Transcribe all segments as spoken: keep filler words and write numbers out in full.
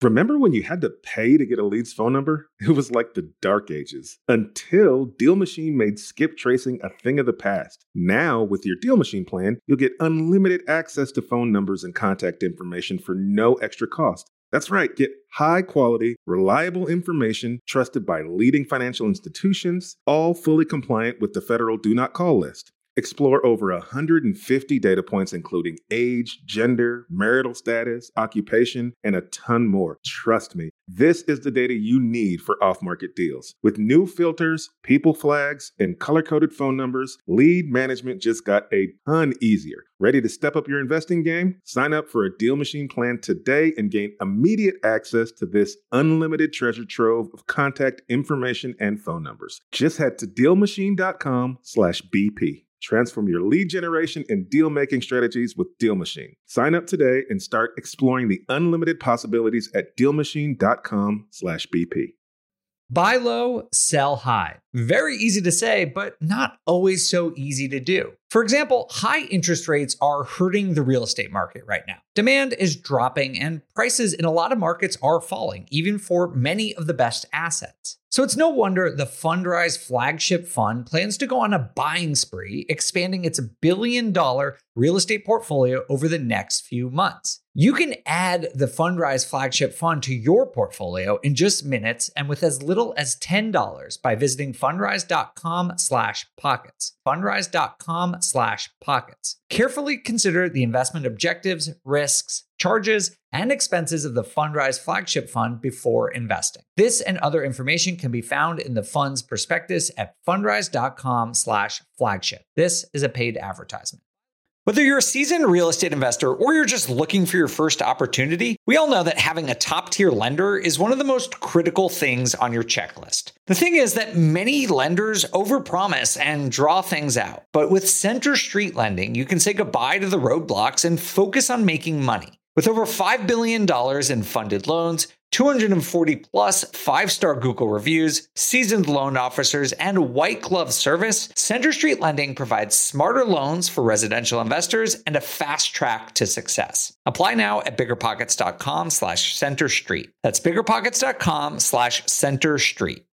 Remember when you had to pay to get a lead's phone number? It was like the dark ages. Until Deal Machine made skip tracing a thing of the past. Now, with your Deal Machine plan, you'll get unlimited access to phone numbers and contact information for no extra cost. That's right, get high-quality, reliable information trusted by leading financial institutions, all fully compliant with the federal Do Not Call list. Explore over one hundred fifty data points including age, gender, marital status, occupation, and a ton more. Trust me, this is the data you need for off-market deals. With new filters, people flags, and color-coded phone numbers, lead management just got a ton easier. Ready to step up your investing game? Sign up for a Deal Machine plan today and gain immediate access to this unlimited treasure trove of contact information and phone numbers. Just head to DealMachine.com slash BP. Transform your lead generation and deal-making strategies with Deal Machine. Sign up today and start exploring the unlimited possibilities at DealMachine.com slash BP. Buy low, sell high. Very easy to say, but not always so easy to do. For example, high interest rates are hurting the real estate market right now. Demand is dropping and prices in a lot of markets are falling, even for many of the best assets. So it's no wonder the Fundrise flagship fund plans to go on a buying spree, expanding its billion dollar real estate portfolio over the next few months. You can add the Fundrise flagship fund to your portfolio in just minutes and with as little as ten dollars by visiting fundrise.com slash pockets. Fundrise.com slash pockets. Carefully consider the investment objectives, risks, charges, and expenses of the Fundrise flagship fund before investing. This and other information can be found in the fund's prospectus at fundrise.com slash flagship. This is a paid advertisement. Whether you're a seasoned real estate investor or you're just looking for your first opportunity, we all know that having a top-tier lender is one of the most critical things on your checklist. The thing is that many lenders overpromise and draw things out. But with Center Street Lending, you can say goodbye to the roadblocks and focus on making money. With over five billion dollars in funded loans, two hundred forty plus five-star Google reviews, seasoned loan officers, and white glove service, Center Street Lending provides smarter loans for residential investors and a fast track to success. Apply now at biggerpockets.com slash center street. That's biggerpockets.com slash center street.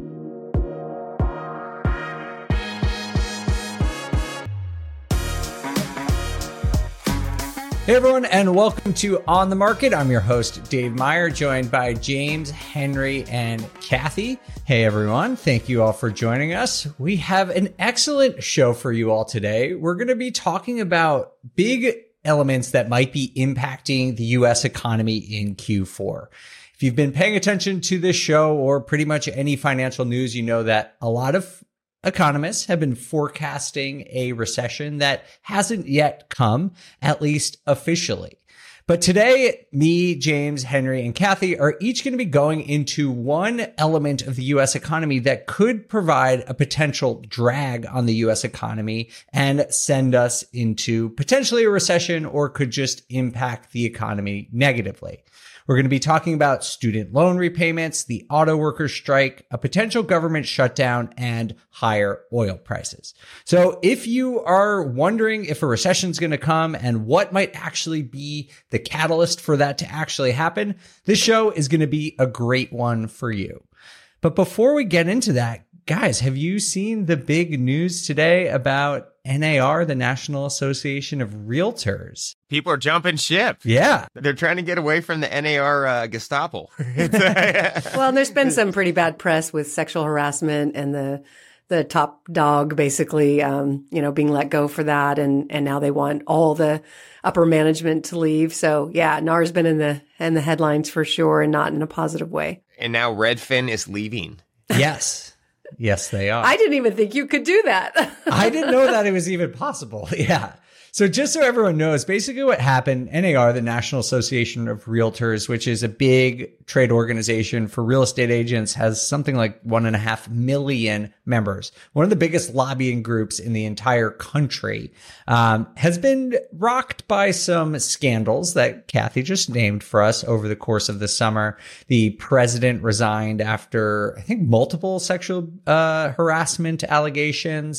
Hey everyone, and welcome to On the Market. I'm your host, Dave Meyer, joined by James, Henry, and Kathy. Hey everyone, thank you all for joining us. We have an excellent show for you all today. We're going to be talking about big elements that might be impacting the U S economy in Q four. If you've been paying attention to this show or pretty much any financial news, you know that a lot of economists have been forecasting a recession that hasn't yet come, at least officially. But today, me, James, Henry, and Kathy are each going to be going into one element of the U S economy that could provide a potential drag on the U S economy and send us into potentially a recession or could just impact the economy negatively. We're going to be talking about student loan repayments, the auto workers strike, a potential government shutdown, and higher oil prices. So if you are wondering if a recession is going to come and what might actually be the catalyst for that to actually happen, this show is going to be a great one for you. But before we get into that, guys, have you seen the big news today about N A R, the National Association of Realtors? People are jumping ship. Yeah. They're trying to get away from the N A R uh, Gestapo. Well, there's been some pretty bad press with sexual harassment and the the top dog basically, um, you know, being let go for that. And, and now they want all the upper management to leave. So yeah, N A R's been in the, in the headlines for sure and not in a positive way. And now Redfin is leaving. Yes. Yes, they are. I didn't even think you could do that. I didn't know that it was even possible. Yeah. So just so everyone knows, basically what happened, N A R, the National Association of Realtors, which is a big trade organization for real estate agents, has something like one and a half million members. One of the biggest lobbying groups in the entire country, um, has been rocked by some scandals that Kathy just named for us over the course of the summer. The president resigned after, I think, multiple sexual uh, harassment allegations.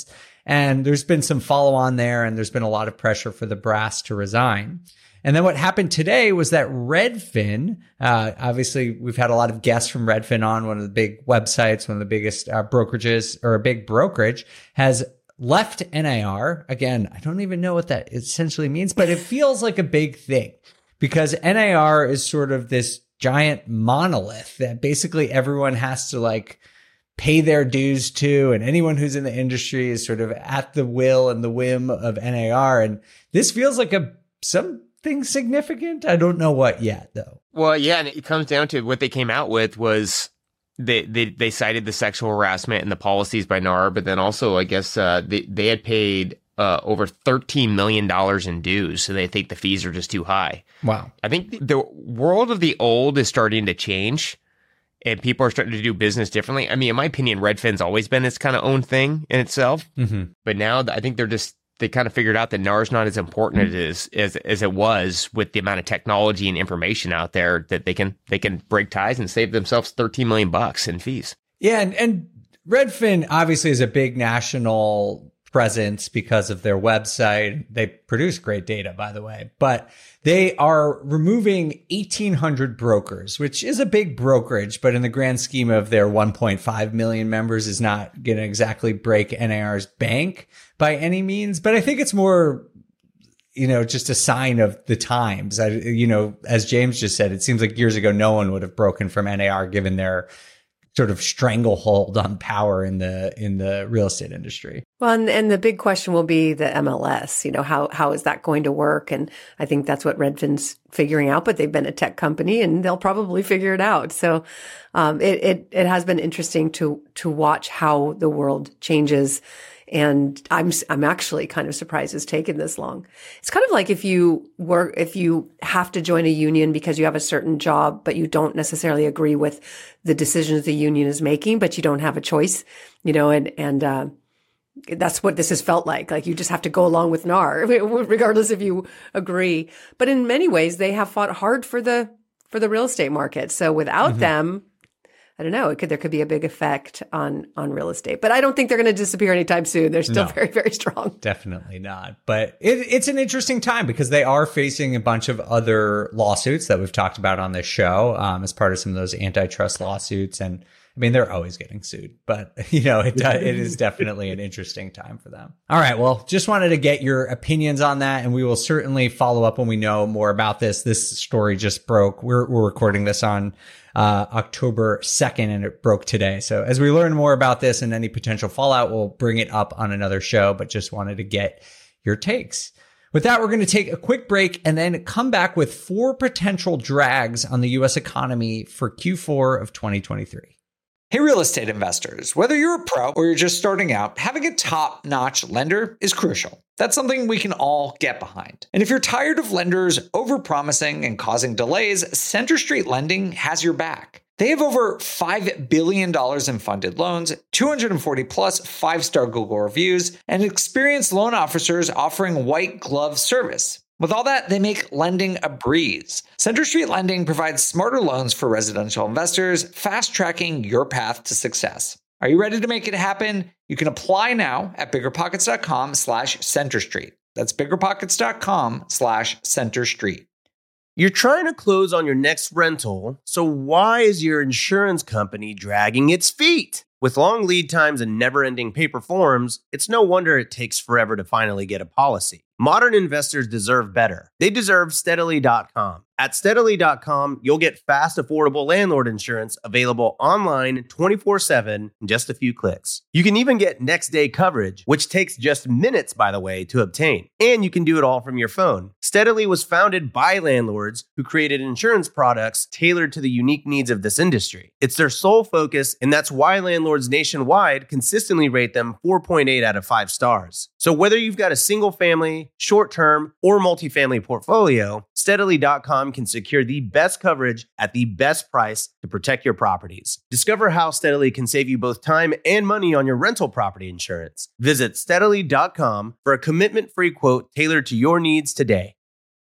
And there's been some follow on there, and there's been a lot of pressure for the brass to resign. And then what happened today was that Redfin, uh, obviously we've had a lot of guests from Redfin on, one of the big websites, one of the biggest uh, brokerages, or a big brokerage, has left N A R. Again, I don't even know what that essentially means, but it feels like a big thing because N A R is sort of this giant monolith that basically everyone has to like pay their dues to, and anyone who's in the industry is sort of at the will and the whim of N A R. And this feels like a some significant. I don't know what yet, though. Well, yeah, and it comes down to what they came out with was they they, they cited the sexual harassment and the policies by N A R, but then also, I guess, uh, they, they had paid uh, over thirteen million dollars in dues, so they think the fees are just too high. Wow. I think the world of the old is starting to change, and people are starting to do business differently. I mean, in my opinion, Redfin's always been its kind of own thing in itself, mm-hmm. but now I think they're just they kind of figured out that N A R is not as important as, as as it was with the amount of technology and information out there that they can they can break ties and save themselves thirteen million bucks in fees. Yeah, and, and Redfin obviously is a big national presence because of their website. They produce great data, by the way, but they are removing eighteen hundred brokers, which is a big brokerage, but in the grand scheme of their one point five million members is not going to exactly break N A R's bank by any means. But I think it's more, you know, just a sign of the times. I, you know, as James just said, it seems like years ago, no one would have broken from N A R given their sort of stranglehold on power in the in the real estate industry. Well, and, and the big question will be the M L S. You know, how how is that going to work? And I think that's what Redfin's figuring out. But they've been a tech company, and they'll probably figure it out. So um, it it it has been interesting to to watch how the world changes. And I'm I'm actually kind of surprised it's taken this long. It's kind of like if you work if you have to join a union because you have a certain job, but you don't necessarily agree with the decisions the union is making, but you don't have a choice, you know. And and uh, that's what this has felt like. Like you just have to go along with N A R, regardless if you agree. But in many ways, they have fought hard for the for the real estate market. So without mm-hmm. them, I don't know. It could there could be a big effect on on real estate, but I don't think they're going to disappear anytime soon. They're still no, very very strong. Definitely not. But it, it's an interesting time because they are facing a bunch of other lawsuits that we've talked about on this show um, as part of some of those antitrust lawsuits. And I mean, they're always getting sued, but you know, it it is definitely an interesting time for them. All right. Well, just wanted to get your opinions on that, and we will certainly follow up when we know more about this. This story just broke. We're we're recording this on uh October second, and it broke today. So as we learn more about this and any potential fallout, we'll bring it up on another show, but just wanted to get your takes. With that, we're going to take a quick break and then come back with four potential drags on the U S economy for Q four of twenty twenty-three. Hey, real estate investors, whether you're a pro or you're just starting out, having a top-notch lender is crucial. That's something we can all get behind. And if you're tired of lenders overpromising and causing delays, Center Street Lending has your back. They have over five billion dollars in funded loans, two hundred forty plus five-star Google reviews, and experienced loan officers offering white glove service. With all that, they make lending a breeze. Center Street Lending provides smarter loans for residential investors, fast-tracking your path to success. Are you ready to make it happen? You can apply now at biggerpockets.com slash Center Street. That's biggerpockets.com slash Center Street. You're trying to close on your next rental, so why is your insurance company dragging its feet? With long lead times and never-ending paper forms, it's no wonder it takes forever to finally get a policy. Modern investors deserve better. They deserve Steadily dot com. At Steadily dot com, you'll get fast, affordable landlord insurance available online twenty-four seven in just a few clicks. You can even get next-day coverage, which takes just minutes, by the way, to obtain. And you can do it all from your phone. Steadily was founded by landlords who created insurance products tailored to the unique needs of this industry. It's their sole focus, and that's why landlords nationwide consistently rate them four point eight out of five stars. So whether you've got a single-family, short-term, or multifamily portfolio, Steadily dot com can secure the best coverage at the best price to protect your properties. Discover how Steadily can save you both time and money on your rental property insurance. Visit Steadily dot com for a commitment-free quote tailored to your needs today.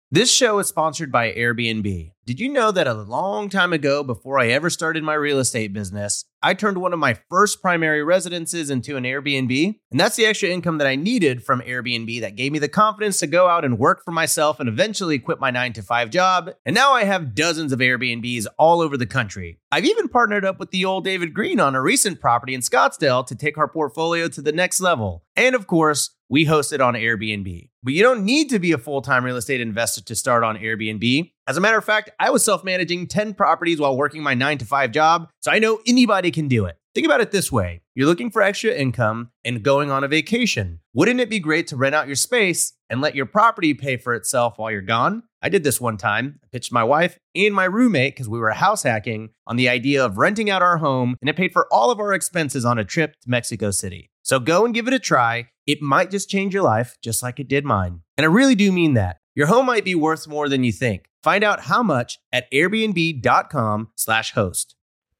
This show is sponsored by Airbnb. Did you know that a long time ago, before I ever started my real estate business, I turned one of my first primary residences into an Airbnb? And that's the extra income that I needed from Airbnb that gave me the confidence to go out and work for myself and eventually quit my nine to five job. And now I have dozens of Airbnbs all over the country. I've even partnered up with the old David Green on a recent property in Scottsdale to take our portfolio to the next level. And of course, we host it on Airbnb. But you don't need to be a full-time real estate investor to start on Airbnb. As a matter of fact, I was self-managing ten properties while working my nine to five job, so I know anybody can do it. Think about it this way. You're looking for extra income and going on a vacation. Wouldn't it be great to rent out your space and let your property pay for itself while you're gone? I did this one time. I pitched my wife and my roommate, because we were house hacking, on the idea of renting out our home, and it paid for all of our expenses on a trip to Mexico City. So go and give it a try. It might just change your life, just like it did mine. And I really do mean that. Your home might be worth more than you think. Find out how much at airbnb.com slash host.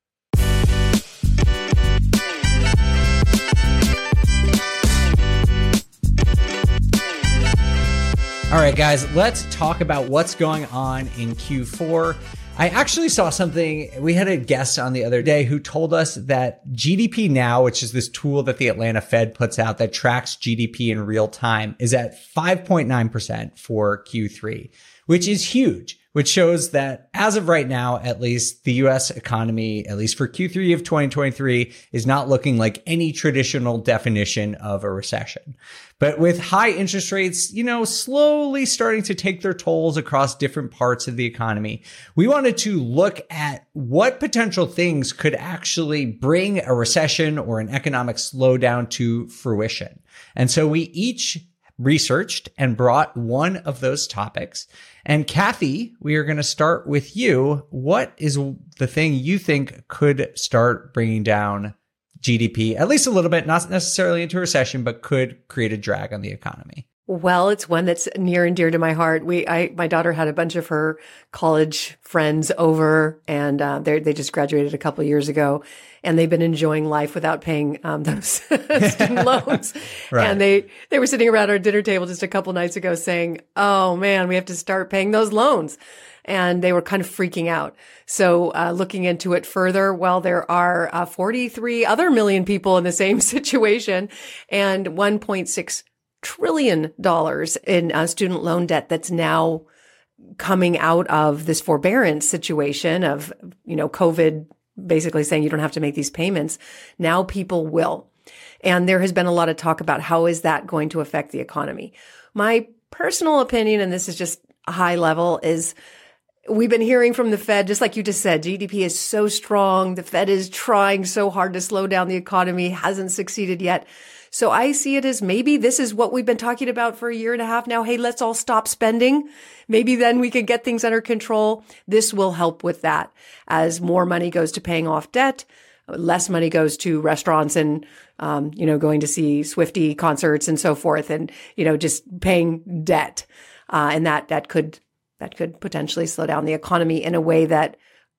All right, guys, let's talk about what's going on in Q four. I actually saw something. We had a guest on the other day who told us that G D P Now, which is this tool that the Atlanta Fed puts out that tracks G D P in real time, is at five point nine percent for Q three, which is huge, which shows that as of right now, at least the U S economy, at least for Q three of twenty twenty-three, is not looking like any traditional definition of a recession. But with high interest rates, you know, slowly starting to take their tolls across different parts of the economy, we wanted to look at what potential things could actually bring a recession or an economic slowdown to fruition. And so we each researched and brought one of those topics. And Kathy, we are going to start with you. What is the thing you think could start bringing down G D P, at least a little bit, not necessarily into recession, but could create a drag on the economy? Well, it's one that's near and dear to my heart. We, I, my daughter had a bunch of her college friends over, and uh, they they just graduated a couple of years ago, and they've been enjoying life without paying um, those student loans. Right. And they they were sitting around our dinner table just a couple nights ago, saying, "Oh man, we have to start paying those loans." And they were kind of freaking out. So uh, looking into it further, well, there are uh, forty-three other million people in the same situation, and one point six trillion dollars in uh, student loan debt that's now coming out of this forbearance situation of, you know, COVID basically saying you don't have to make these payments. Now people will. And there has been a lot of talk about how is that going to affect the economy. My personal opinion, and this is just high level, is we've been hearing from the Fed, just like you just said, G D P is so strong. The Fed is trying so hard to slow down the economy, hasn't succeeded yet. So I see it as maybe this is what we've been talking about for a year and a half now. Hey, let's all stop spending. Maybe then we could get things under control. This will help with that. As more money goes to paying off debt, less money goes to restaurants and, um, you know, going to see Swiftie concerts and so forth, and, you know, just paying debt. Uh, and that, that could, that could potentially slow down the economy in a way that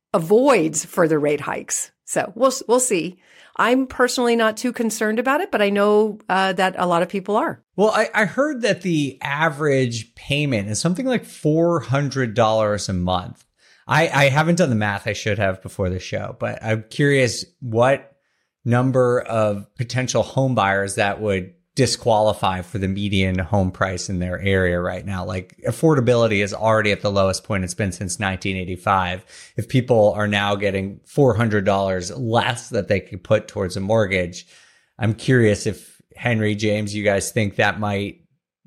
avoids further rate hikes. So we'll, we'll see. I'm personally not too concerned about it, but I know uh, that a lot of people are. Well, I, I heard that the average payment is something like four hundred dollars a month. I, I haven't done the math. I should have before the show, but I'm curious what number of potential home buyers that would disqualify for the median home price in their area right now. Like, affordability is already at the lowest point it's been since nineteen eighty-five. If people are now getting four hundred dollars less that they could put towards a mortgage, I'm curious if, Henry, James, you guys think that might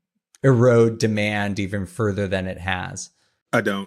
erode demand even further than it has. I don't.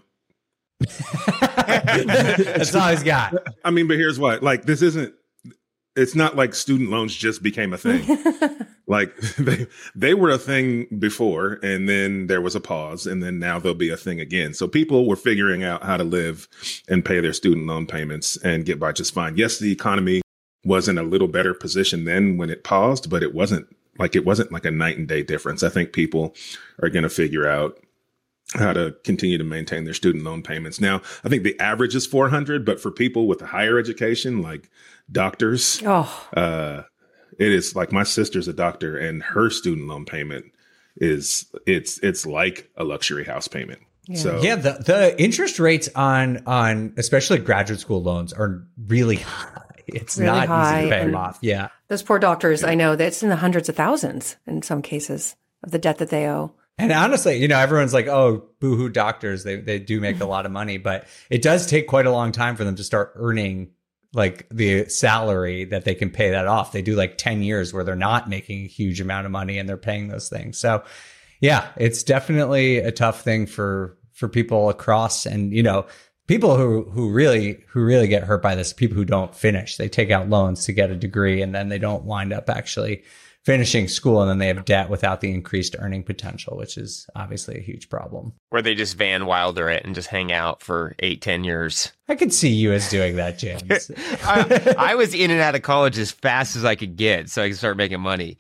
That's all he's got. I mean, but here's what, like, this isn't, it's not like student loans just became a thing. Like, they they were a thing before, and then there was a pause, and then now they'll be a thing again. So people were figuring out how to live and pay their student loan payments and get by just fine. Yes, the economy was in a little better position then when it paused, but it wasn't like it wasn't like a night and day difference. I think people are going to figure out how to continue to maintain their student loan payments. Now, I think the average is four hundred, but for people with a higher education, like doctors, oh. uh, it is like, my sister's a doctor, and her student loan payment is it's it's like a luxury house payment. Yeah. So Yeah, the, the interest rates on on especially graduate school loans are really high. It's Really not high, easy to pay and- them off. Yeah. Those poor doctors, I know that's in the hundreds of thousands in some cases of the debt that they owe. And honestly, you know, everyone's like, oh, boohoo doctors. They they do make a lot of money, but it does take quite a long time for them to start earning like the salary that they can pay that off. They do like ten years where they're not making a huge amount of money and they're paying those things. So yeah, it's definitely a tough thing for for people across, and you know, people who who really who really get hurt by this, people who don't finish. They take out loans to get a degree and then they don't wind up actually finishing school, and then they have debt without the increased earning potential, which is obviously a huge problem. Where they just Van Wilder it and just hang out for eight, ten years. I could see you as doing that, James. I, I was in and out of college as fast as I could get so I could start making money.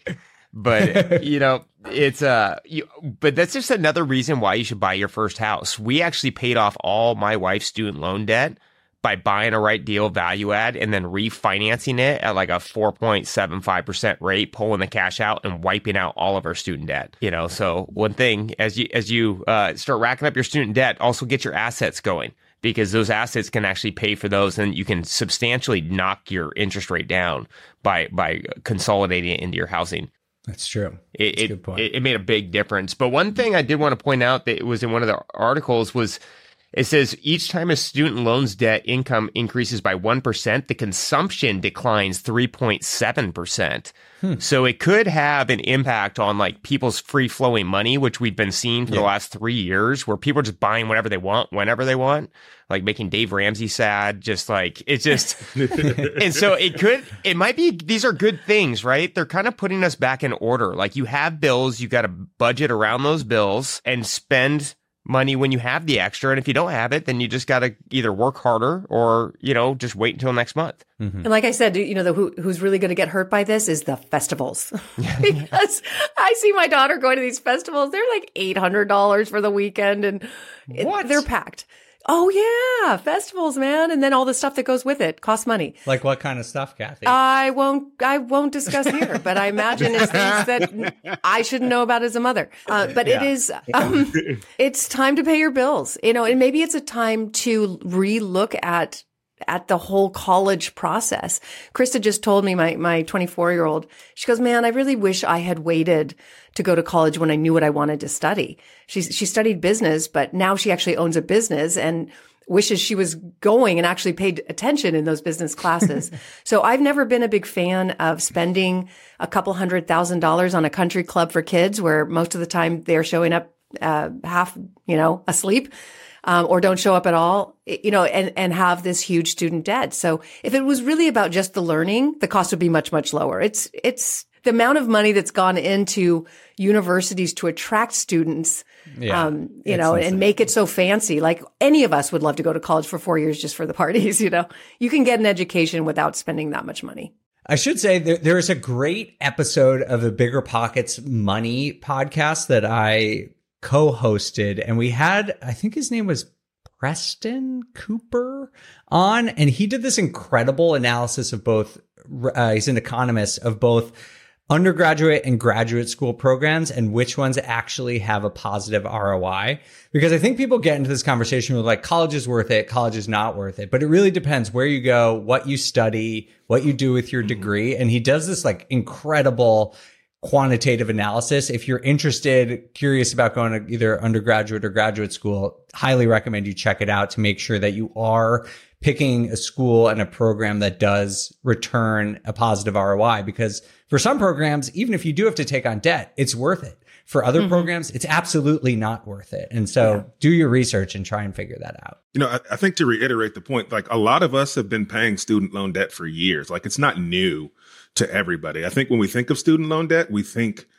But, you know, it's uh, you, but that's just another reason why you should buy your first house. We actually paid off all my wife's student loan debt by buying a right deal value add and then refinancing it at like a four point seven five percent rate, pulling the cash out and wiping out all of our student debt. You know, so one thing as you as you uh, start racking up your student debt, also get your assets going, because those assets can actually pay for those, and you can substantially knock your interest rate down by by consolidating it into your housing. That's true. It, That's a it, good point. it, it made a big difference. But one thing I did want to point out that was in one of the articles was, it says each time a student loan's debt income increases by one percent, the consumption declines three point seven percent. Hmm. So it could have an impact on like people's free flowing money, which we've been seeing for yeah. the last three years, where people are just buying whatever they want, whenever they want, like making Dave Ramsey sad. Just like it's just, and so it could, it might be, these are good things, right? They're kind of putting us back in order. Like you have bills, you got to budget around those bills and spend money when you have the extra. And if you don't have it, then you just got to either work harder or, you know, just wait until next month. Mm-hmm. And like I said, you know, the, who, who's really going to get hurt by this is the festivals. Because I see my daughter going to these festivals. They're like eight hundred dollars for the weekend, and it, they're packed. Oh, yeah. Festivals, man. And then all the stuff that goes with it costs money. Like what kind of stuff, Kathy? I won't, I won't discuss here, but I imagine it's things that I shouldn't know about as a mother. Uh, but yeah. it is, um, it's time to pay your bills, you know, and maybe it's a time to relook at at the whole college process. Krista just told me, my, my twenty-four year old, she goes, man, I really wish I had waited to go to college when I knew what I wanted to study. She, she studied business, but now she actually owns a business and wishes she was going and actually paid attention in those business classes. So I've never been a big fan of spending a couple hundred thousand dollars on a country club for kids, where most of the time they're showing up, uh, half, you know, asleep. Um, or don't show up at all, you know, and, and have this huge student debt. So if it was really about just the learning, the cost would be much, much lower. It's, it's the amount of money that's gone into universities to attract students, yeah, um, you know, insane. And make it so fancy. Like any of us would love to go to college for four years just for the parties, you know. You can get an education without spending that much money. I should say there, there is a great episode of the Bigger Pockets Money podcast that I co-hosted, and we had, I think his name was Preston Cooper on, and he did this incredible analysis of both, uh, he's an economist, of both undergraduate and graduate school programs and which ones actually have a positive R O I. Because I think people get into this conversation with like, college is worth it, college is not worth it. But it really depends where you go, what you study, what you do with your degree. And he does this like incredible quantitative analysis. If you're interested, curious about going to either undergraduate or graduate school, highly recommend you check it out to make sure that you are picking a school and a program that does return a positive R O I. Because for some programs, even if you do have to take on debt, it's worth it. For other mm-hmm. programs, it's absolutely not worth it. And so yeah. do your research and try and figure that out. You know, I, I think to reiterate the point, like a lot of us have been paying student loan debt for years. Like it's not new to everybody. I think when we think of student loan debt, we think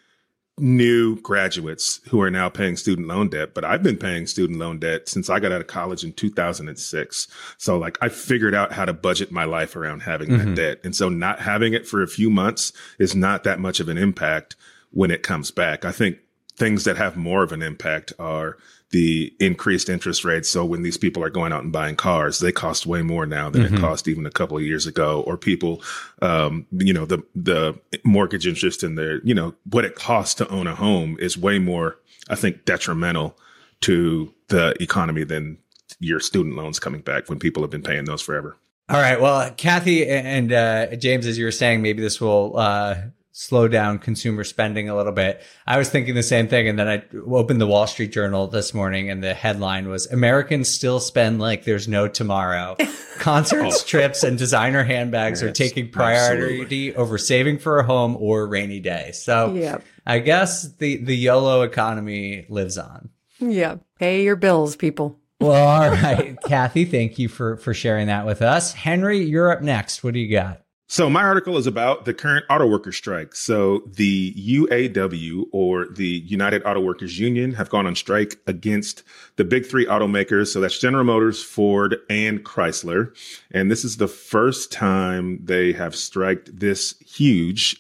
new graduates who are now paying student loan debt. But I've been paying student loan debt since I got out of college in two thousand six. So like I figured out how to budget my life around having mm-hmm. that debt. And so not having it for a few months is not that much of an impact when it comes back. I think things that have more of an impact are the increased interest rates. So when these people are going out and buying cars, they cost way more now than mm-hmm. it cost even a couple of years ago. Or people, um, you know, the the mortgage interest in their, you know, what it costs to own a home is way more, I think, detrimental to the economy than your student loans coming back when people have been paying those forever. All right. Well, Kathy and uh, James, as you were saying, maybe this will uh, slow down consumer spending a little bit. I was thinking the same thing. And then I opened the Wall Street Journal this morning and the headline was Americans still spend like there's no tomorrow. Concerts, Oh. trips, and designer handbags Yes, are taking priority absolutely. over saving for a home or rainy day. So Yeah. I guess the, the YOLO economy lives on. Yeah. Pay your bills, people. Well, all right, Kathy, thank you for, for sharing that with us. Henry, you're up next. What do you got? So my article is about the current auto worker strike. So the U A W, or the United Auto Workers Union, have gone on strike against the big three automakers. So that's General Motors, Ford, and Chrysler. And this is the first time they have striked this huge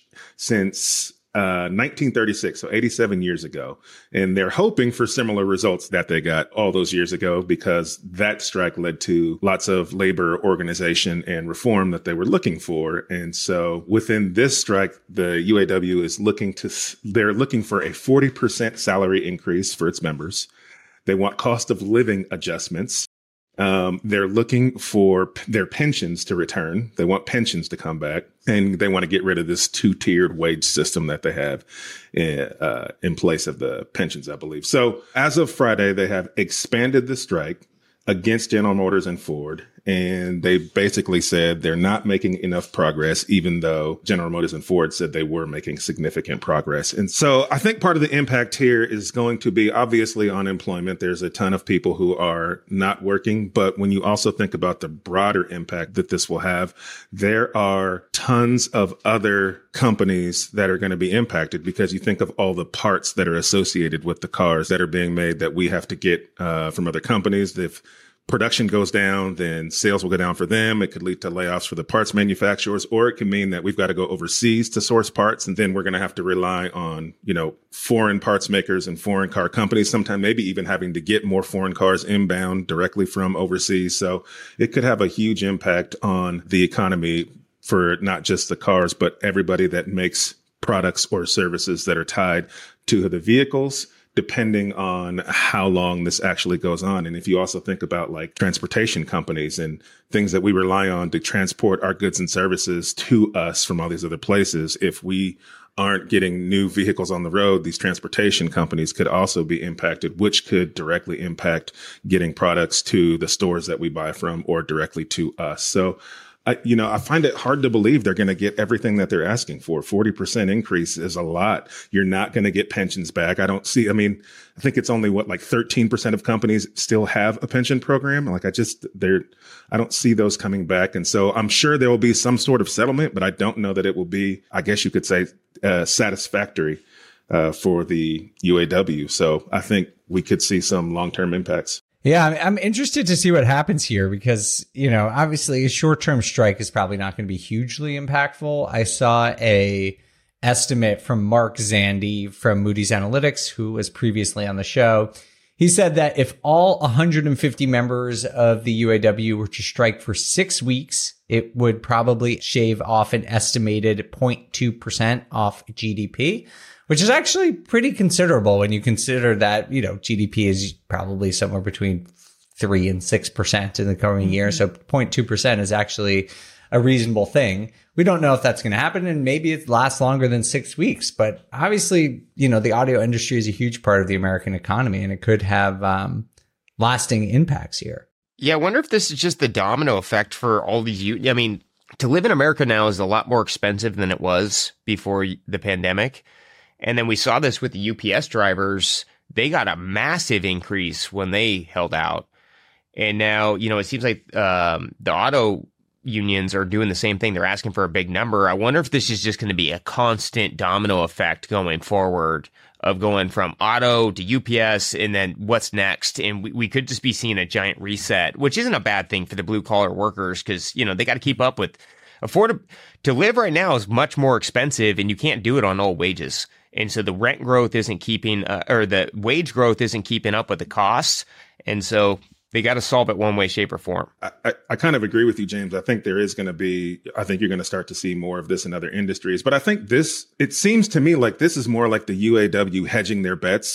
since Uh, nineteen thirty-six, so eighty-seven years ago. And they're hoping for similar results that they got all those years ago, because that strike led to lots of labor organization and reform that they were looking for. And so within this strike, the U A W is looking to, they're looking for a forty percent salary increase for its members. They want cost of living adjustments. Um, they're looking for p- their pensions to return. They want pensions to come back, and they want to get rid of this two-tiered wage system that they have in, uh, in place of the pensions, I believe. So as of Friday, they have expanded the strike against General Motors and Ford. And they basically said they're not making enough progress, even though General Motors and Ford said they were making significant progress. And so I think part of the impact here is going to be obviously unemployment. There's a ton of people who are not working. But when you also think about the broader impact that this will have, there are tons of other companies that are going to be impacted, because you think of all the parts that are associated with the cars that are being made that we have to get uh, from other companies. If production goes down, then sales will go down for them. It could lead to layoffs for the parts manufacturers, or it can mean that we've got to go overseas to source parts. And then we're going to have to rely on, you know, foreign parts makers and foreign car companies, sometime maybe even having to get more foreign cars inbound directly from overseas. So it could have a huge impact on the economy for not just the cars, but everybody that makes products or services that are tied to the vehicles, depending on how long this actually goes on. And if you also think about like transportation companies and things that we rely on to transport our goods and services to us from all these other places, if we aren't getting new vehicles on the road, these transportation companies could also be impacted, which could directly impact getting products to the stores that we buy from or directly to us. So I, you know, I find it hard to believe they're going to get everything that they're asking for. forty percent increase is a lot. You're not going to get pensions back. I don't see, I mean, I think it's only what, like thirteen percent of companies still have a pension program. Like I just, they're, I don't see those coming back. And so I'm sure there will be some sort of settlement, but I don't know that it will be, I guess you could say, uh, satisfactory uh, for the U A W. So I think we could see some long-term impacts. Yeah, I'm- I'm interested to see what happens here because, you know, obviously a short-term strike is probably not going to be hugely impactful. I saw a estimate from Mark Zandi from Moody's Analytics, who was previously on the show. He said that if all one hundred fifty members of the U A W were to strike for six weeks, it would probably shave off an estimated zero point two percent off G D P, which is actually pretty considerable when you consider that, you know, G D P is probably somewhere between three and six percent in the coming year. So zero point two percent is actually a reasonable thing. We don't know if that's going to happen, and maybe it lasts longer than six weeks. But obviously, you know, the audio industry is a huge part of the American economy, and it could have um, lasting impacts here. Yeah, I wonder if this is just the domino effect for all these. I mean, to live in America now is a lot more expensive than it was before the pandemic. And then we saw this with the U P S drivers. They got a massive increase when they held out. And now, you know, it seems like um, the auto unions are doing the same thing. They're asking for a big number. I wonder if this is just going to be a constant domino effect going forward of going from auto to U P S and then what's next. And we, we could just be seeing a giant reset, which isn't a bad thing for the blue collar workers because, you know, they got to keep up with afford to live right now is much more expensive and you can't do it on old wages. And so the rent growth isn't keeping, uh, or the wage growth isn't keeping up with the costs. And so they got to solve it one way, shape, or form. I, I, I kind of agree with you, James. I think there is going to be, I think you're going to start to see more of this in other industries. But I think this, it seems to me like this is more like the U A W hedging their bets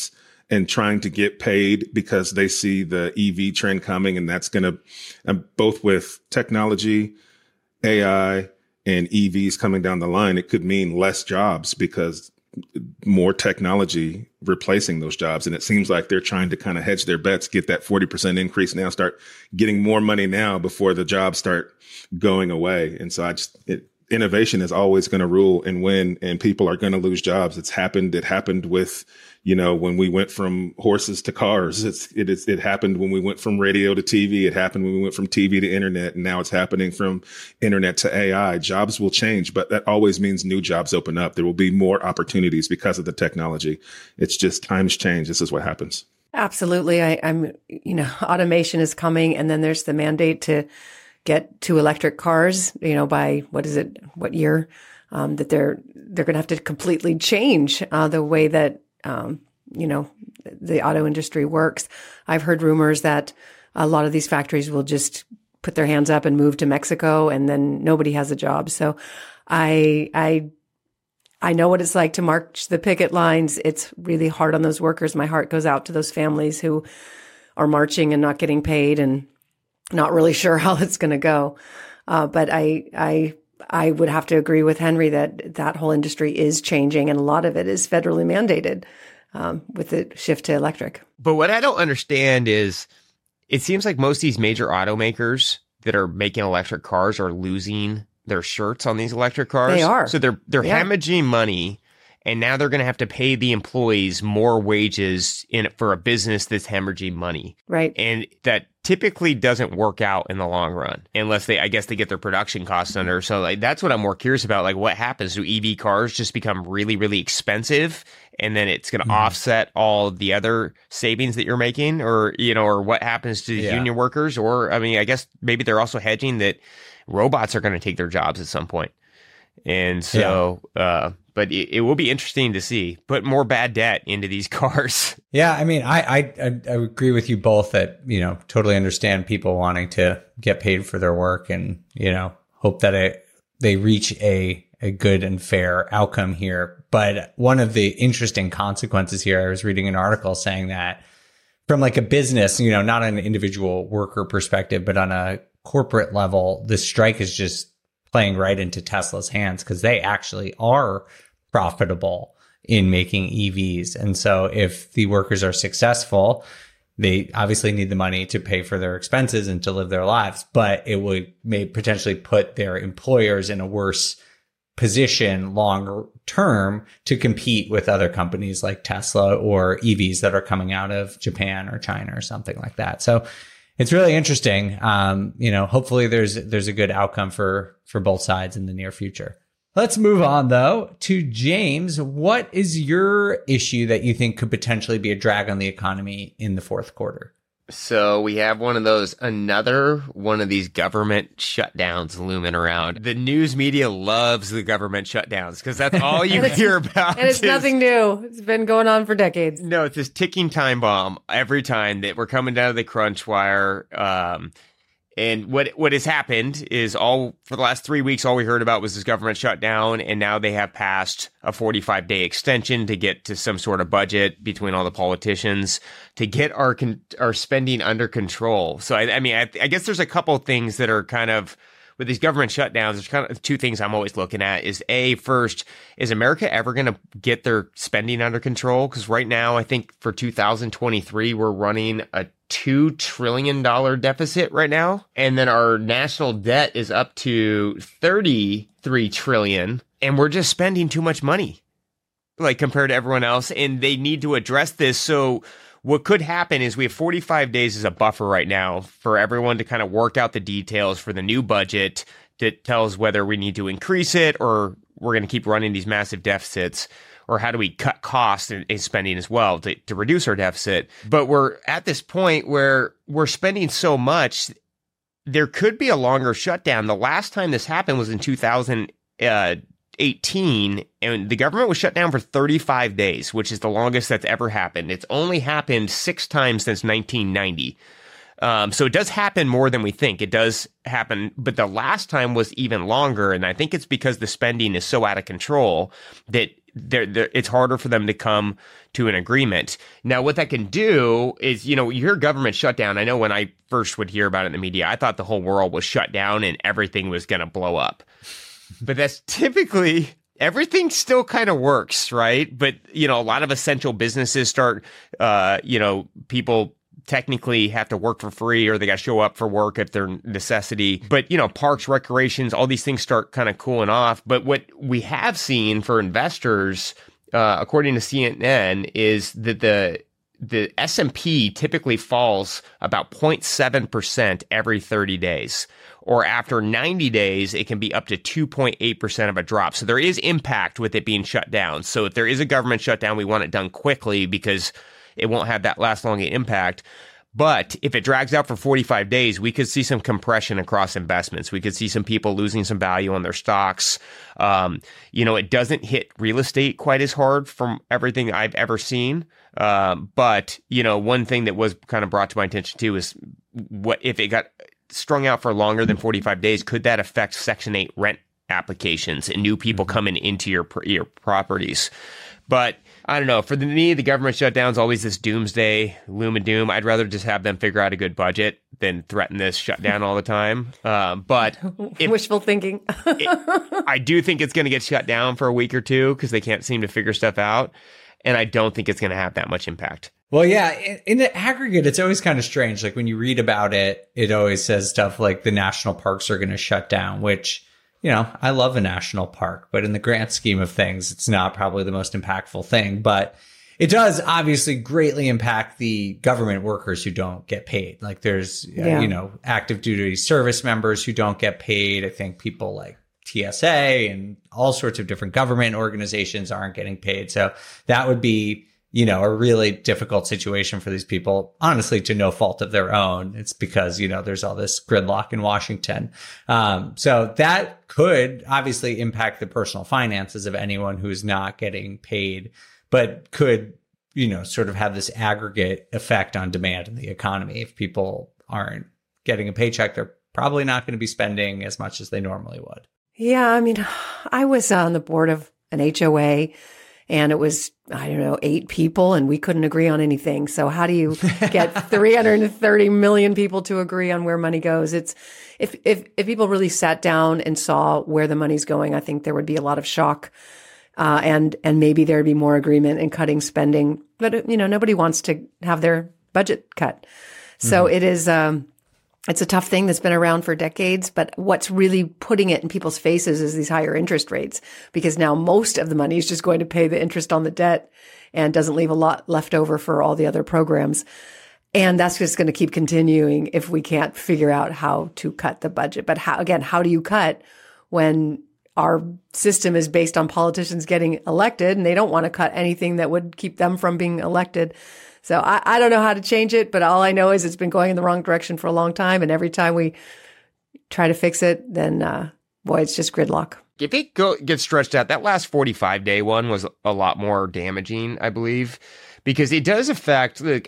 and trying to get paid because they see the E V trend coming. And that's going to, um, both with technology, A I, and E Vs coming down the line, it could mean less jobs because more technology replacing those jobs. And it seems like they're trying to kind of hedge their bets, get that forty percent increase now, start getting more money now before the jobs start going away. And so I just, it, innovation is always going to rule and win, and people are going to lose jobs. It's happened. It happened with, you know, when we went from horses to cars. It's, it is, it happened when we went from radio to T V. It happened when we went from T V to internet. And now it's happening from internet to A I. Jobs will change, but that always means new jobs open up. There will be more opportunities because of the technology. It's just times change. This is what happens. Absolutely. I, I'm, you know, automation is coming, and then there's the mandate to get to electric cars, you know, by what is it, what year, um, that they're, they're going to have to completely change, uh, the way that, um, you know, the auto industry works. I've heard rumors that a lot of these factories will just put their hands up and move to Mexico, and then nobody has a job. So I, I, I know what it's like to march the picket lines. It's really hard on those workers. My heart goes out to those families who are marching and not getting paid and not really sure how it's going to go. Uh, but I, I, I would have to agree with Henry that that whole industry is changing, and a lot of it is federally mandated, um, with the shift to electric. But what I don't understand is it seems like most of these major automakers that are making electric cars are losing their shirts on these electric cars. They are. So they're, they're Yeah. hemorrhaging money, and now they're going to have to pay the employees more wages in for a business that's hemorrhaging money. Right. And that typically doesn't work out in the long run unless they, I guess, they get their production costs under. So like, that's what I'm more curious about. Like, what happens? Do E V cars just become really, really expensive, and then it's going to mm. offset all the other savings that you're making? Or, you know, or what happens to the Yeah. union workers? Or, I mean, I guess maybe they're also hedging that robots are going to take their jobs at some point. And so, yeah. uh, but it, it will be interesting to see. Put more bad debt into these cars. Yeah, I mean, I, I I I agree with you both that, you know, totally understand people wanting to get paid for their work, and, you know, hope that it, they reach a a good and fair outcome here. But one of the interesting consequences here, I was reading an article saying that from like a business, you know, not an individual worker perspective, but on a corporate level, the strike is just playing right into Tesla's hands, because they actually are profitable in making E Vs. And so if the workers are successful, they obviously need the money to pay for their expenses and to live their lives, but it would may potentially put their employers in a worse position long term to compete with other companies like Tesla or E Vs that are coming out of Japan or China or something like that. So it's really interesting. Um, you know, hopefully there's there's a good outcome for for both sides in the near future. Let's move on, though, to James. What is your issue that you think could potentially be a drag on the economy in the fourth quarter? So we have one of those, another one of these government shutdowns looming around. The news media loves the government shutdowns because that's all you hear about. And it's is, nothing new. It's been going on for decades. No, it's this ticking time bomb every time that we're coming down to the crunch wire. Um, and what what has happened is all for the last three weeks, all we heard about was this government shutdown. And now they have passed a forty-five day extension to get to some sort of budget between all the politicians to get our con- our spending under control. So, I, I mean, I, I guess there's a couple of things that are kind of with these government shutdowns. There's kind of two things I'm always looking at is A, first, is America ever going to get their spending under control? Because right now, I think for two thousand twenty-three, we're running a two trillion dollars deficit right now. And then our national debt is up to thirty-three trillion dollars. And we're just spending too much money, like compared to everyone else. And they need to address this. So what could happen is we have forty-five days as a buffer right now for everyone to kind of work out the details for the new budget that tells whether we need to increase it or we're going to keep running these massive deficits, or how do we cut costs and spending as well to, to reduce our deficit. But we're at this point where we're spending so much, there could be a longer shutdown. The last time this happened was in two thousand eighteen, and the government was shut down for thirty-five days, which is the longest that's ever happened. It's only happened six times since nineteen ninety. Um, so it does happen more than we think. It does happen, but the last time was even longer. And I think it's because the spending is so out of control that they're, they're, it's harder for them to come to an agreement. Now, what that can do is, you know, you hear government shutdown. I know when I first would hear about it in the media, I thought the whole world was shut down and everything was going to blow up. But that's typically... Everything still kind of works, right? But, you know, a lot of essential businesses start, uh, you know, people technically have to work for free or they got to show up for work if they're necessity. But, you know, parks, recreations, all these things start kind of cooling off. But what we have seen for investors, uh, according to C N N, is that the the S and P typically falls about zero point seven percent every thirty days. Or after ninety days, it can be up to two point eight percent of a drop. So there is impact with it being shut down. So if there is a government shutdown, we want it done quickly because it won't have that last long impact. But if it drags out for forty-five days, we could see some compression across investments. We could see some people losing some value on their stocks. Um, you know, it doesn't hit real estate quite as hard from everything I've ever seen. Um, but, you know, one thing that was kind of brought to my attention too is what if it got strung out for longer than forty-five days, could that affect Section eight rent applications and new people coming into your your properties? But I don't know. For the, me, the government shutdown is always this doomsday, gloom and doom. I'd rather just have them figure out a good budget than threaten this shutdown all the time. Um, but if, wishful thinking. it, I do think it's going to get shut down for a week or two because they can't seem to figure stuff out. And I don't think it's going to have that much impact. Well, yeah, in, in the aggregate, it's always kind of strange. Like when you read about it, it always says stuff like the national parks are going to shut down, which, you know, I love a national park, but in the grand scheme of things, it's not probably the most impactful thing. But it does obviously greatly impact the government workers who don't get paid. Like there's, Yeah. uh, you know, active duty service members who don't get paid. I think people like T S A and all sorts of different government organizations aren't getting paid. So that would be, you know, a really difficult situation for these people, honestly, to no fault of their own. It's because, you know, there's all this gridlock in Washington. Um, so that could obviously impact the personal finances of anyone who's not getting paid, but could, you know, sort of have this aggregate effect on demand in the economy. If people aren't getting a paycheck, they're probably not going to be spending as much as they normally would. Yeah, I mean, I was on the board of an H O A and it was, I don't know, eight people and we couldn't agree on anything. So how do you get three hundred thirty million people to agree on where money goes? It's if, if, if people really sat down and saw where the money's going, I think there would be a lot of shock. Uh, and, and maybe there'd be more agreement in cutting spending, but you know, nobody wants to have their budget cut. So mm-hmm. it is, um, It's a tough thing that's been around for decades, but what's really putting it in people's faces is these higher interest rates, because now most of the money is just going to pay the interest on the debt and doesn't leave a lot left over for all the other programs. And that's just going to keep continuing if we can't figure out how to cut the budget. But how, again, how do you cut when our system is based on politicians getting elected and they don't want to cut anything that would keep them from being elected? So I, I don't know how to change it, but all I know is it's been going in the wrong direction for a long time. And every time we try to fix it, then, uh, boy, it's just gridlock. If it go, gets stretched out, that last forty-five day one was a lot more damaging, I believe, because it does affect like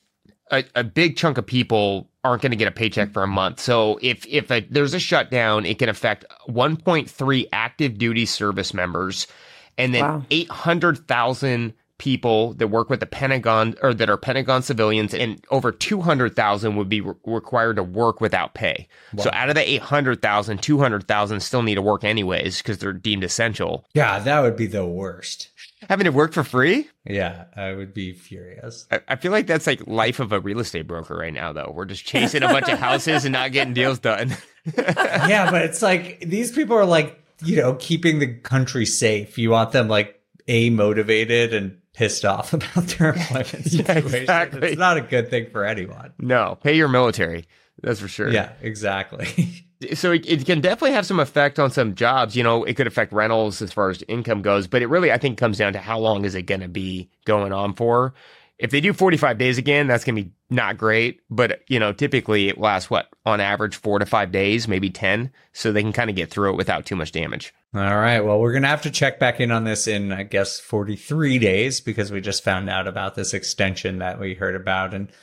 a, a big chunk of people aren't going to get a paycheck for a month. So if, if a, there's a shutdown, it can affect one point three active duty service members and then wow. eight hundred thousand people that work with the Pentagon or that are Pentagon civilians, and over two hundred thousand would be re- required to work without pay. Wow. So out of the eight hundred thousand, two hundred thousand still need to work anyways because they're deemed essential. Yeah, that would be the worst. Having to work for free? Yeah, I would be furious. I, I feel like that's like life of a real estate broker right now, though. We're just chasing a bunch of houses and not getting deals done. Yeah, but it's like these people are like, you know, keeping the country safe. You want them like A, motivated and pissed off about their employment situation. Yeah, exactly. It's not a good thing for anyone. No, pay your military. That's for sure. Yeah, exactly. So it, it can definitely have some effect on some jobs. You know, it could affect rentals as far as income goes, but it really, I think, comes down to how long is it going to be going on for. If they do forty-five days again, that's going to be not great. But, you know, typically it lasts, what, on average, four to five days, maybe ten. So they can kind of get through it without too much damage. All right. Well, we're going to have to check back in on this in, I guess, forty-three days, because we just found out about this extension that we heard about. And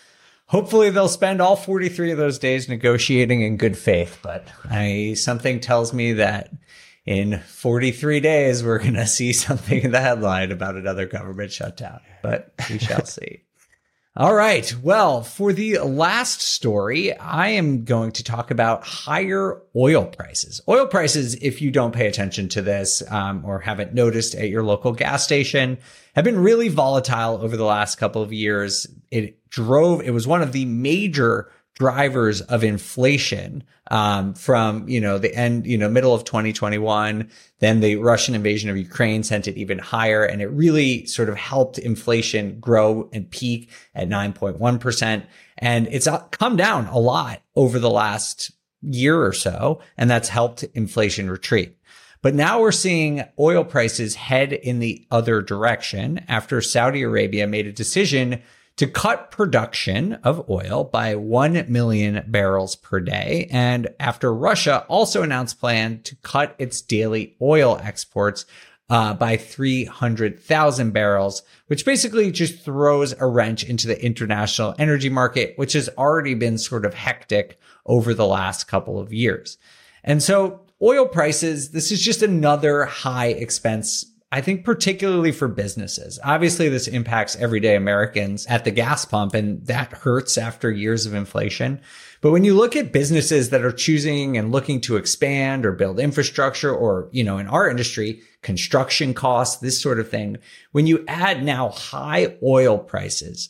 Hopefully they'll spend all forty-three of those days negotiating in good faith. But I, something tells me that in forty-three days, we're going to see something in the headline about another government shutdown. But we shall see. All right. Well, for the last story, I am going to talk about higher oil prices. Oil prices, if you don't pay attention to this um, or haven't noticed at your local gas station, have been really volatile over the last couple of years. It drove, it was one of the major drivers of inflation um, from, you know, the end, you know, middle of twenty twenty-one. Then the Russian invasion of Ukraine sent it even higher. And it really sort of helped inflation grow and peak at nine point one percent. And it's come down a lot over the last year or so. And that's helped inflation retreat. But now we're seeing oil prices head in the other direction after Saudi Arabia made a decision to cut production of oil by one million barrels per day. And after Russia also announced plan to cut its daily oil exports uh, by three hundred thousand barrels, which basically just throws a wrench into the international energy market, which has already been sort of hectic over the last couple of years. And so oil prices, this is just another high expense, I think, particularly for businesses. Obviously, this impacts everyday Americans at the gas pump, and that hurts after years of inflation. But when you look at businesses that are choosing and looking to expand or build infrastructure, or, you know, in our industry, construction costs, this sort of thing, when you add now high oil prices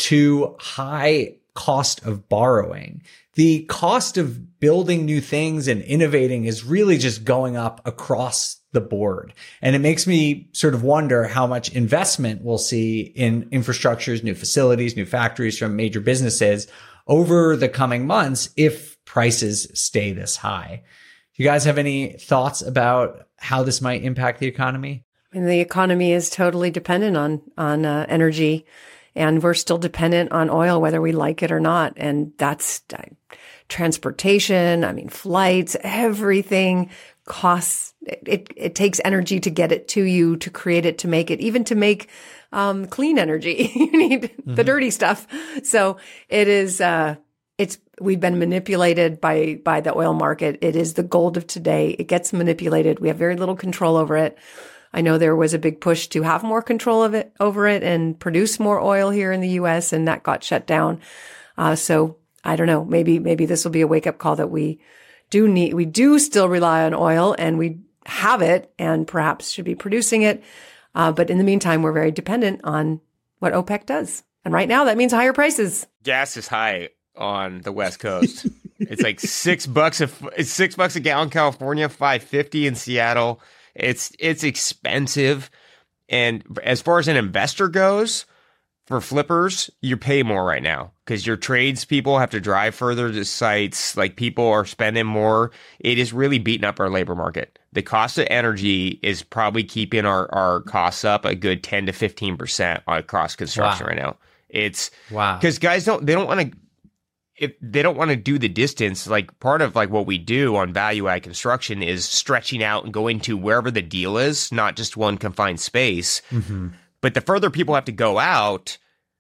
to high cost of borrowing, the cost of building new things and innovating is really just going up across the board. And it makes me sort of wonder how much investment we'll see in infrastructures, new facilities, new factories from major businesses over the coming months if prices stay this high. Do you guys have any thoughts about how this might impact the economy? And the economy is totally dependent on, on uh, energy. And we're still dependent on oil, whether we like it or not. And that's uh, transportation. I mean, flights, everything costs. It, it, it takes energy to get it to you, to create it, to make it, even to make um, clean energy. You need mm-hmm. the dirty stuff. So it is, uh, it's, we've been manipulated by, by the oil market. It is the gold of today. It gets manipulated. We have very little control over it. I know there was a big push to have more control of it over it and produce more oil here in the U S, and that got shut down. Uh, so I don't know, maybe, maybe this will be a wake up call that we do need, we do still rely on oil, and we have it and perhaps should be producing it. Uh, but in the meantime, we're very dependent on what OPEC does. And right now that means higher prices. Gas is high on the West Coast. It's like six bucks a, it's six bucks a gallon in California, five fifty in Seattle. It's it's expensive. And as far as an investor goes, for flippers, you pay more right now because your tradespeople have to drive further to sites. Like, people are spending more. It is really beating up our labor market. The cost of energy is probably keeping our, our costs up a good ten to fifteen percent across construction wow. right now. It's wow. Because guys don't, they don't want to, if they don't want to do the distance. Like, part of like what we do on value add construction is stretching out and going to wherever the deal is, not just one confined space. Mm-hmm. But the further people have to go out,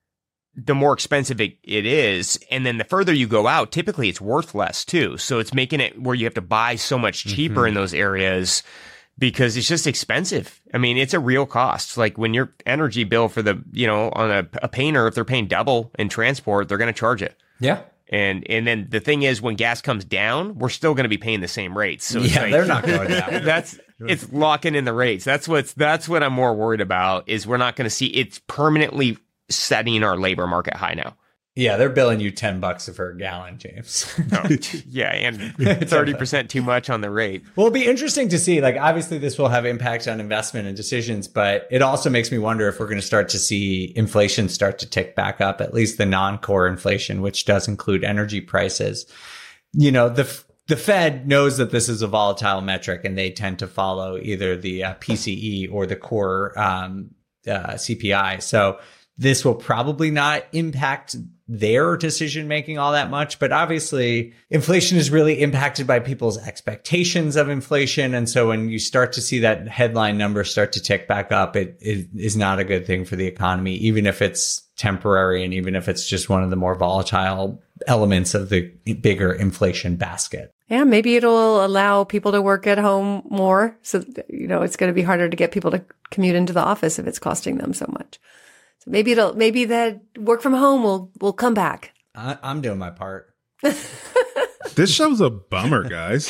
the more expensive it, it is. And then the further you go out, typically it's worth less too. So it's making it where you have to buy so much cheaper mm-hmm. in those areas because it's just expensive. I mean, it's a real cost. Like, when your energy bill for the, you know, on a, a painter, if they're paying double in transport, they're going to charge it. Yeah. And and then the thing is, when gas comes down, we're still going to be paying the same rates. So yeah, like, they're not going down. That's it's locking in the rates. That's what's that's what I'm more worried about. Is we're not going to see it's permanently setting our labor market high now. Yeah, they're billing you ten bucks for a gallon, James. oh, yeah, and thirty percent too much on the rate. Well, it'll be interesting to see. Like, obviously, this will have impacts on investment and decisions, but it also makes me wonder if we're going to start to see inflation start to tick back up, at least the non-core inflation, which does include energy prices. You know, the the Fed knows that this is a volatile metric, and they tend to follow either the uh, P C E or the core um, uh, C P I. So this will probably not impact their decision making all that much. But obviously, inflation is really impacted by people's expectations of inflation. And so when you start to see that headline number start to tick back up, it, it is not a good thing for the economy, even if it's temporary and even if it's just one of the more volatile elements of the bigger inflation basket. Yeah, maybe it'll allow people to work at home more. So, you know, it's going to be harder to get people to commute into the office if it's costing them so much. So maybe it'll, maybe that work from home will, will come back. I, I'm doing my part. This show's a bummer, guys.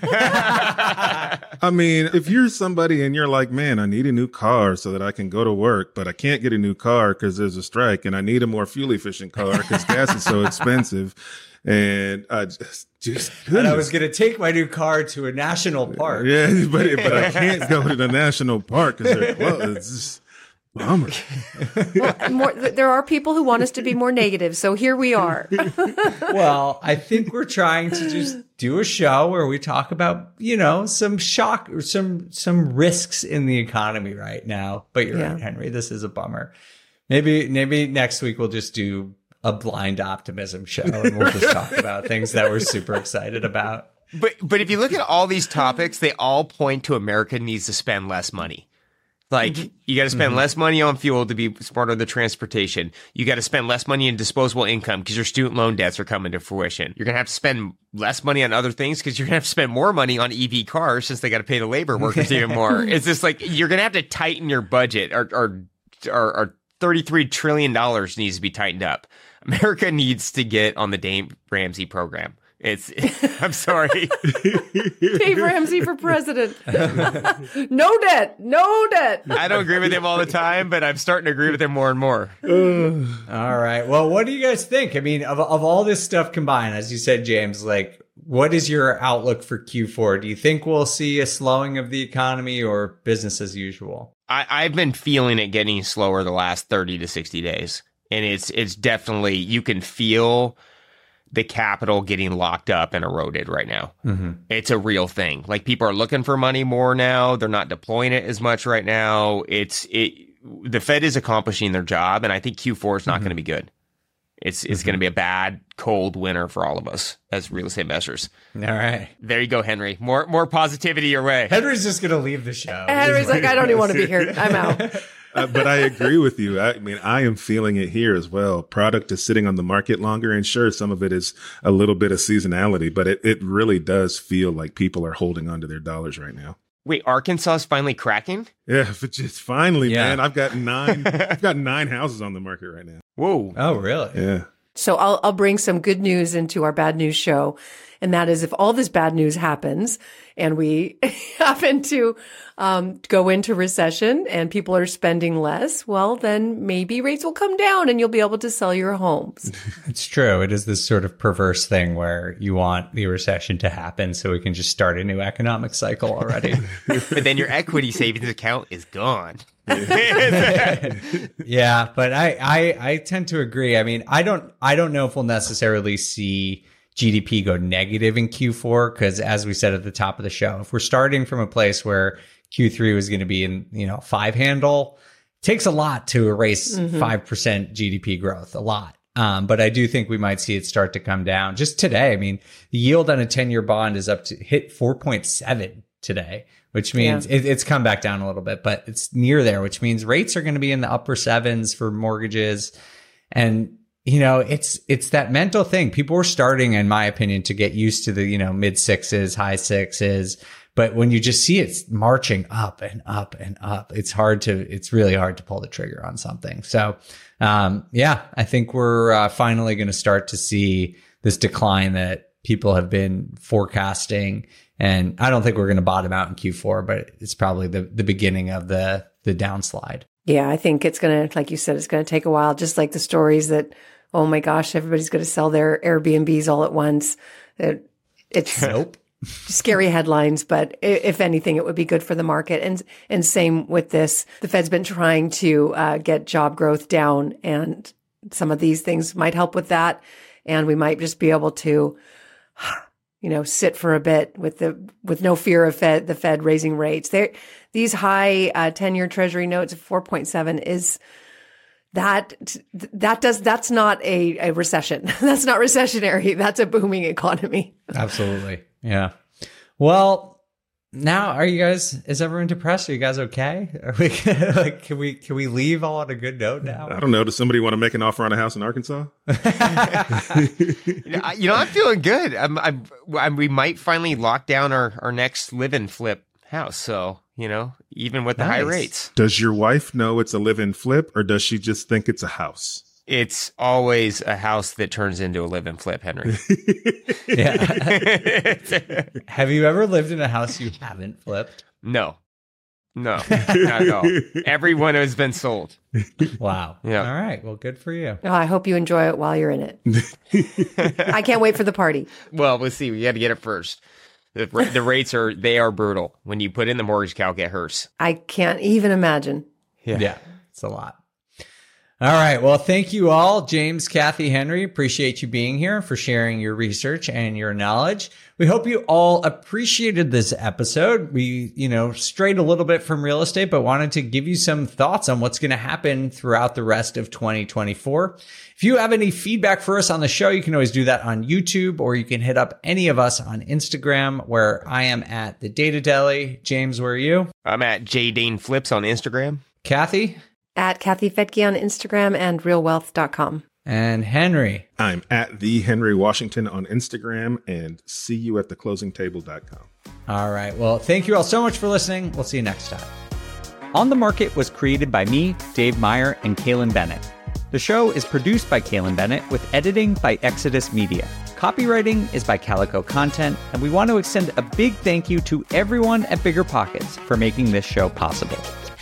I mean, if you're somebody and you're like, man, I need a new car so that I can go to work, but I can't get a new car because there's a strike, and I need a more fuel efficient car because gas is so expensive. And I just, just and I was going to take my new car to a national park. Yeah, but but I can't go to the national park because they're closed. It's just bummer. Well, more, there are people who want us to be more negative, so here we are. Well, I think we're trying to just do a show where we talk about, you know, some shock or some some risks in the economy right now. But you're Yeah. right, Henry. This is a bummer. Maybe maybe next week we'll just do a blind optimism show and we'll just talk about things that we're super excited about. But but if you look at all these topics, they all point to America needs to spend less money. Like, you got to spend mm-hmm. less money on fuel to be smarter with the transportation. You got to spend less money in disposable income because your student loan debts are coming to fruition. You're going to have to spend less money on other things because you're going to have to spend more money on E V cars since they got to pay the labor workers even more. It's just like, you're going to have to tighten your budget. Our, our, our, our thirty-three trillion dollars needs to be tightened up. America needs to get on the Dave Ramsey program. It's, I'm sorry. Dave Ramsey for president. No debt. No debt. I don't agree with him all the time, but I'm starting to agree with him more and more. All right. Well, what do you guys think? I mean, of, of all this stuff combined, as you said, James, like, what is your outlook for Q four? Do you think we'll see a slowing of the economy or business as usual? I, I've been feeling it getting slower the last thirty to sixty days. And it's, it's definitely, you can feel the capital getting locked up and eroded right now. Mm-hmm. It's a real thing. Like, people are looking for money more now. They're not deploying it as much right now. It's it. The Fed is accomplishing their job, and I think Q four is not mm-hmm. going to be good. It's it's mm-hmm. going to be a bad, cold winter for all of us as real estate investors. All right. There you go, Henry. More more positivity your way. Henry's just going to leave the show. Henry's like, I don't even want to be here. I'm out. Uh, but I agree with you. I mean, I am feeling it here as well. Product is sitting on the market longer, and sure, some of it is a little bit of seasonality, but it, it really does feel like people are holding onto their dollars right now. Wait, Arkansas is finally cracking? Yeah, but just finally, yeah. man. I've got nine. I've got nine houses on the market right now. Whoa! Oh, really? Yeah. So I'll I'll bring some good news into our bad news show. And that is, if all this bad news happens and we happen to um, go into recession and people are spending less, well, then maybe rates will come down and you'll be able to sell your homes. It's true. It is this sort of perverse thing where you want the recession to happen so we can just start a new economic cycle already. But then your equity savings account is gone. Yeah, but I, I I tend to agree. I mean, I don't I don't know if we'll necessarily see G D P go negative in Q four because, as we said at the top of the show, if we're starting from a place where Q three was going to be in, you know, five handle, it takes a lot to erase mm-hmm. five percent G D P growth, a lot. Um, but I do think we might see it start to come down. Just today, I mean, the yield on a ten-year bond is up to hit four point seven today, which means yeah. it, it's come back down a little bit, but it's near there, which means rates are going to be in the upper sevens for mortgages. And, you know, it's, it's that mental thing. People were starting, in my opinion, to get used to the, you know, mid sixes, high sixes. But when you just see it marching up and up and up, it's hard to, it's really hard to pull the trigger on something. So, um, yeah, I think we're uh, finally going to start to see this decline that people have been forecasting. And I don't think we're going to bottom out in Q four, but it's probably the, the beginning of the, the downslide. Yeah, I think it's going to, like you said, it's going to take a while, just like the stories that, oh my gosh, everybody's going to sell their Airbnbs all at once. It, it's nope. Scary headlines, but if anything, it would be good for the market. And and same with this. The Fed's been trying to uh, get job growth down, and some of these things might help with that. And we might just be able to, you know, sit for a bit with the with no fear of Fed, the Fed raising rates. There, these high uh, ten-year Treasury notes of four point seven is that that does that's not a, a recession. That's not recessionary. That's a booming economy. Absolutely. Yeah. Well, now are you guys, is everyone depressed? Are you guys okay? Are we like, can we can we leave all on a good note now? I don't know. Does somebody want to make an offer on a house in Arkansas? you, know, I, you know, I'm feeling good. I'm, I'm, I'm, we might finally lock down our, our next live-in flip house. So, you know, even with the Nice. high rates, Does your wife know it's a live-in flip, or does she just think it's a house? it's always a house that turns into a live-in flip, Henry. Yeah. Have you ever lived in a house you haven't flipped? No, no, not at all. Everyone has been sold. Wow. Yeah. All right. Well, good for you. Oh, I hope you enjoy it while you're in it. I can't wait for the party. Well, we'll see. We got to get it first. The, the rates are, they are brutal. When you put in the mortgage calc, it hurts. I can't even imagine. Yeah. It's a lot. All right. Well, thank you all. James, Kathy, Henry, appreciate you being here for sharing your research and your knowledge. We hope you all appreciated this episode. We, you know, strayed a little bit from real estate, but wanted to give you some thoughts on what's going to happen throughout the rest of twenty twenty-four. If you have any feedback for us on the show, you can always do that on YouTube, or you can hit up any of us on Instagram, where I am at the Data Deli. James, where are you? I'm at J Dane Flips on Instagram. Kathy? At Kathy Fetke on Instagram and real wealth dot com. And Henry. I'm at the Henry Washington on Instagram, and see you at the closing table dot com. All right. Well, thank you all so much for listening. We'll see you next time. On the Market was created by me, Dave Meyer, and Kaylin Bennett. The show is produced by Kaylin Bennett with editing by Exodus Media. Copywriting is by Calico Content, and we want to extend a big thank you to everyone at Bigger Pockets for making this show possible.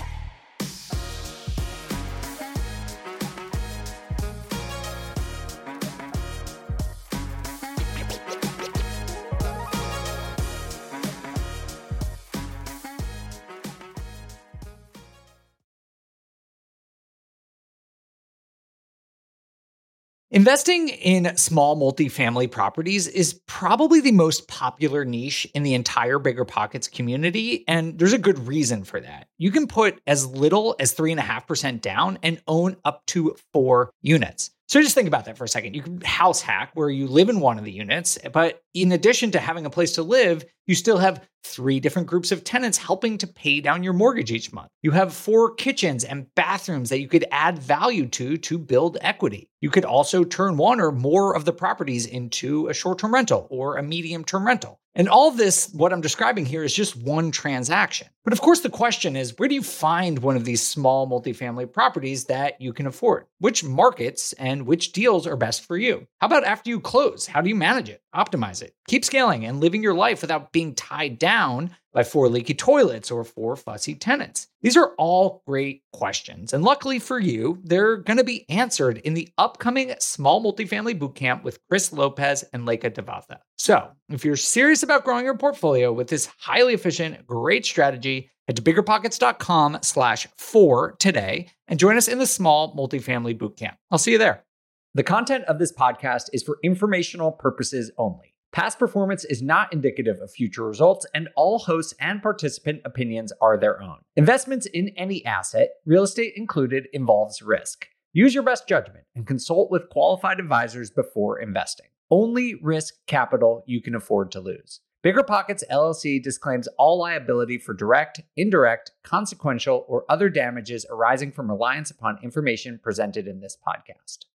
Investing in small multifamily properties is probably the most popular niche in the entire Bigger Pockets community, and there's a good reason for that. You can put as little as three point five percent down and own up to four units. So just think about that for a second. You can house hack where you live in one of the units, but in addition to having a place to live, you still have three different groups of tenants helping to pay down your mortgage each month. You have four kitchens and bathrooms that you could add value to to build equity. You could also turn one or more of the properties into a short-term rental or a medium-term rental. And all of this, what I'm describing here, is just one transaction. But of course, the question is, where do you find one of these small multifamily properties that you can afford? Which markets and which deals are best for you? How about after you close? How do you manage it, optimize it, keep scaling and living your life without being tied down by four leaky toilets or four fussy tenants? These are all great questions. And luckily for you, they're going to be answered in the upcoming Small Multifamily Bootcamp with Chris Lopez and Leica Devatha. So if you're serious about growing your portfolio with this highly efficient, great strategy, head to biggerpockets.com slash four today and join us in the Small Multifamily Bootcamp. I'll see you there. The content of this podcast is for informational purposes only. Past performance is not indicative of future results, and all hosts and participant opinions are their own. Investments in any asset, real estate included, involves risk. Use your best judgment and consult with qualified advisors before investing. Only risk capital you can afford to lose. Bigger Pockets L L C disclaims all liability for direct, indirect, consequential, or other damages arising from reliance upon information presented in this podcast.